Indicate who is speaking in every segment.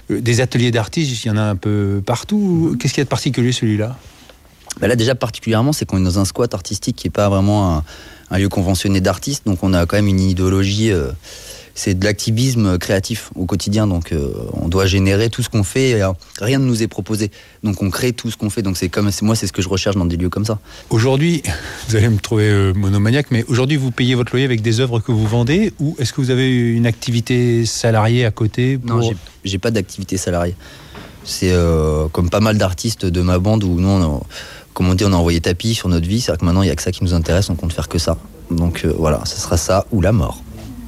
Speaker 1: Des ateliers d'artistes, il y en a un peu partout. Qu'est-ce qu'il y a de particulier celui-là ?
Speaker 2: Là déjà particulièrement, c'est qu'on est dans un squat artistique qui n'est pas vraiment un lieu conventionné d'artistes, donc on a quand même une idéologie, c'est de l'activisme créatif au quotidien, donc on doit générer tout ce qu'on fait, et rien ne nous est proposé, donc on crée tout ce qu'on fait, donc c'est ce que je recherche dans des lieux comme ça.
Speaker 1: Aujourd'hui, vous allez me trouver monomaniaque, mais aujourd'hui vous payez votre loyer avec des œuvres que vous vendez, ou est-ce que vous avez une activité salariée à côté pour...
Speaker 2: Non, j'ai pas d'activité salariée. C'est comme pas mal d'artistes de ma bande où nous, comme on dit, on a envoyé tapis sur notre vie. C'est-à-dire que maintenant, il n'y a que ça qui nous intéresse, on compte faire que ça. Donc voilà, ce sera ça ou la mort.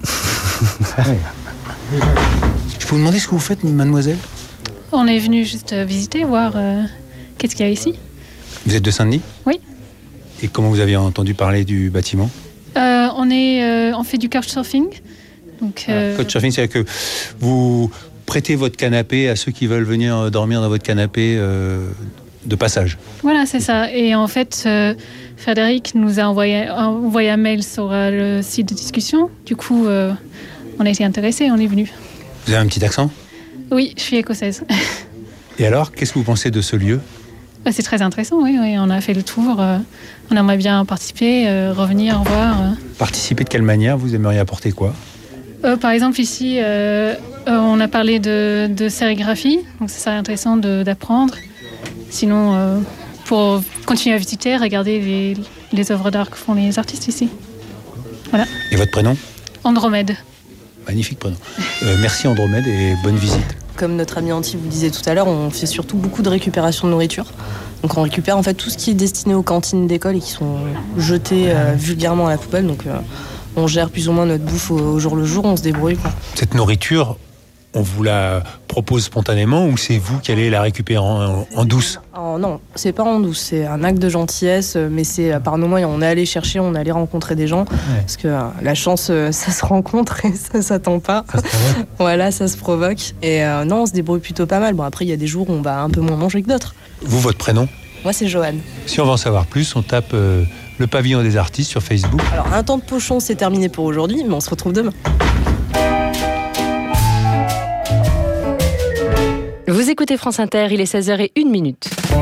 Speaker 1: Je peux vous demander ce que vous faites, mademoiselle ?
Speaker 3: On est venu juste visiter, voir qu'est-ce qu'il y a ici.
Speaker 1: Vous êtes de Saint-Denis ?
Speaker 3: Oui.
Speaker 1: Et comment vous avez entendu parler du bâtiment ?
Speaker 3: On fait du couchsurfing.
Speaker 1: Couchsurfing, c'est-à-dire que vous prêtez votre canapé à ceux qui veulent venir dormir dans votre canapé de passage.
Speaker 3: Voilà, c'est ça. Et en fait, Frédéric nous a envoyé un mail sur le site de discussion. Du coup, on a été intéressés, on est venus.
Speaker 1: Vous avez un petit accent ?
Speaker 3: Oui, je suis écossaise.
Speaker 1: Et alors, qu'est-ce que vous pensez de ce lieu ?
Speaker 3: C'est très intéressant, oui. On a fait le tour. On aimerait bien participer, revenir, voir.
Speaker 1: Participer de quelle manière ? Vous aimeriez apporter quoi ?
Speaker 3: Par exemple, ici, on a parlé de sérigraphie. Donc, ça serait intéressant d'apprendre. Sinon, pour continuer à visiter, regarder les œuvres d'art que font les artistes ici. Voilà.
Speaker 1: Et votre prénom ?
Speaker 3: Andromède.
Speaker 1: Magnifique prénom. Merci Andromède et bonne visite.
Speaker 4: Comme notre ami Anti vous disait tout à l'heure, on fait surtout beaucoup de récupération de nourriture. Donc on récupère en fait tout ce qui est destiné aux cantines d'école et qui sont jetés vulgairement à la poubelle. Donc on gère plus ou moins notre bouffe au jour le jour, on se débrouille, quoi.
Speaker 1: Cette nourriture, on vous la propose spontanément ou c'est vous qui allez la récupérer en douce ?
Speaker 4: Non, c'est pas en douce, c'est un acte de gentillesse, mais c'est par nos moyens. On est allé chercher, on est allé rencontrer des gens, parce que la chance, ça se rencontre et ça s'attend pas.
Speaker 1: Ça se provoque.
Speaker 4: Voilà, ça se provoque. Et non, on se débrouille plutôt pas mal. Bon, après, il y a des jours où on va un peu moins manger que d'autres.
Speaker 1: Vous, votre prénom ?
Speaker 4: Moi, c'est Joanne.
Speaker 1: Si on veut en savoir plus, on tape le pavillon des artistes sur Facebook.
Speaker 4: Alors, un temps de pochon, c'est terminé pour aujourd'hui, mais on se retrouve demain.
Speaker 5: Vous écoutez France Inter, il est 16h01.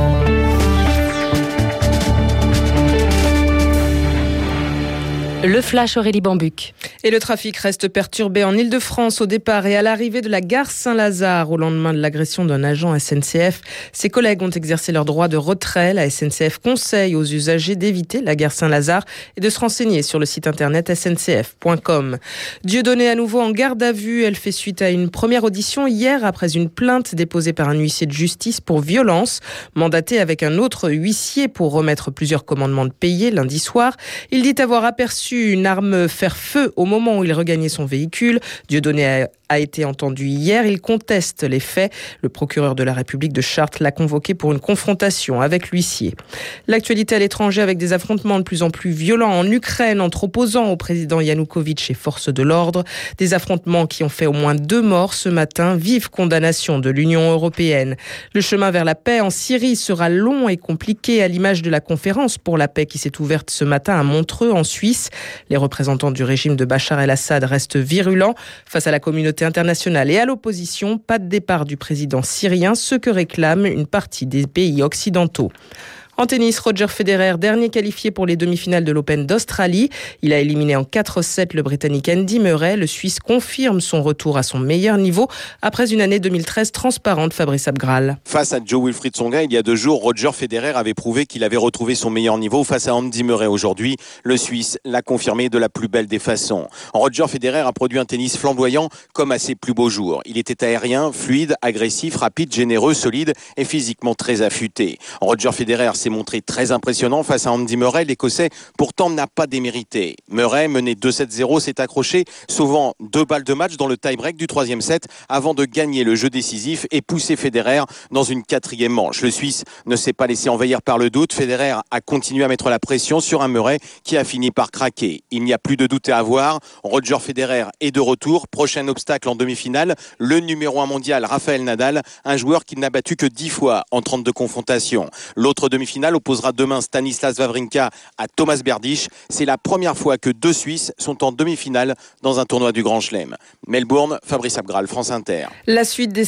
Speaker 5: Le flash Aurélie Bambuc.
Speaker 6: Et le trafic reste perturbé en Île-de-France au départ et à l'arrivée de la gare Saint-Lazare au lendemain de l'agression d'un agent SNCF. Ses collègues ont exercé leur droit de retrait. La SNCF conseille aux usagers d'éviter la gare Saint-Lazare et de se renseigner sur le site internet sncf.com. Dieudonné à nouveau en garde à vue. Elle fait suite à une première audition hier après une plainte déposée par un huissier de justice pour violence, mandaté avec un autre huissier pour remettre plusieurs commandements de payer lundi soir. Il dit avoir aperçu une arme faire feu au moment où il regagnait son véhicule. Dieudonné a été entendu hier. Il conteste les faits. Le procureur de la République de Chartres l'a convoqué pour une confrontation avec l'huissier. L'actualité à l'étranger avec des affrontements de plus en plus violents en Ukraine entre opposants au président Yanukovych et forces de l'ordre. Des affrontements qui ont fait au moins 2 morts ce matin. Vive condamnation de l'Union européenne. Le chemin vers la paix en Syrie sera long et compliqué à l'image de la conférence pour la paix qui s'est ouverte ce matin à Montreux en Suisse. Les représentants du régime de Bachar el-Assad restent virulents face à la communauté internationale et à l'opposition. Pas de départ du président syrien, ce que réclame une partie des pays occidentaux. En tennis, Roger Federer, dernier qualifié pour les demi-finales de l'Open d'Australie. Il a éliminé en 4-7 le Britannique Andy Murray. Le Suisse confirme son retour à son meilleur niveau après une année 2013 transparente, Fabrice Abgral.
Speaker 7: Face à Jo-Wilfried Tsonga, il y a 2 jours, Roger Federer avait prouvé qu'il avait retrouvé son meilleur niveau face à Andy Murray. Aujourd'hui, le Suisse l'a confirmé de la plus belle des façons. Roger Federer a produit un tennis flamboyant comme à ses plus beaux jours. Il était aérien, fluide, agressif, rapide, généreux, solide et physiquement très affûté. Roger Federer s'est montré très impressionnant face à Andy Murray. L'Écossais, pourtant, n'a pas démérité. Murray, mené 2-7-0, s'est accroché, sauvant 2 balles de match dans le tie-break du 3e set avant de gagner le jeu décisif et pousser Federer dans une 4e manche. Le Suisse ne s'est pas laissé envahir par le doute. Federer a continué à mettre la pression sur un Murray qui a fini par craquer. Il n'y a plus de doute à avoir. Roger Federer est de retour. Prochain obstacle en demi-finale, le numéro 1 mondial, Rafael Nadal, un joueur qu'il n'a battu que 10 fois en 32 confrontations. L'autre demi-finale opposera demain Stanislas Wawrinka à Thomas Berdych. C'est la première fois que 2 Suisses sont en demi-finale dans un tournoi du Grand Chelem. Melbourne, Fabrice Abgral, France Inter.
Speaker 6: La suite des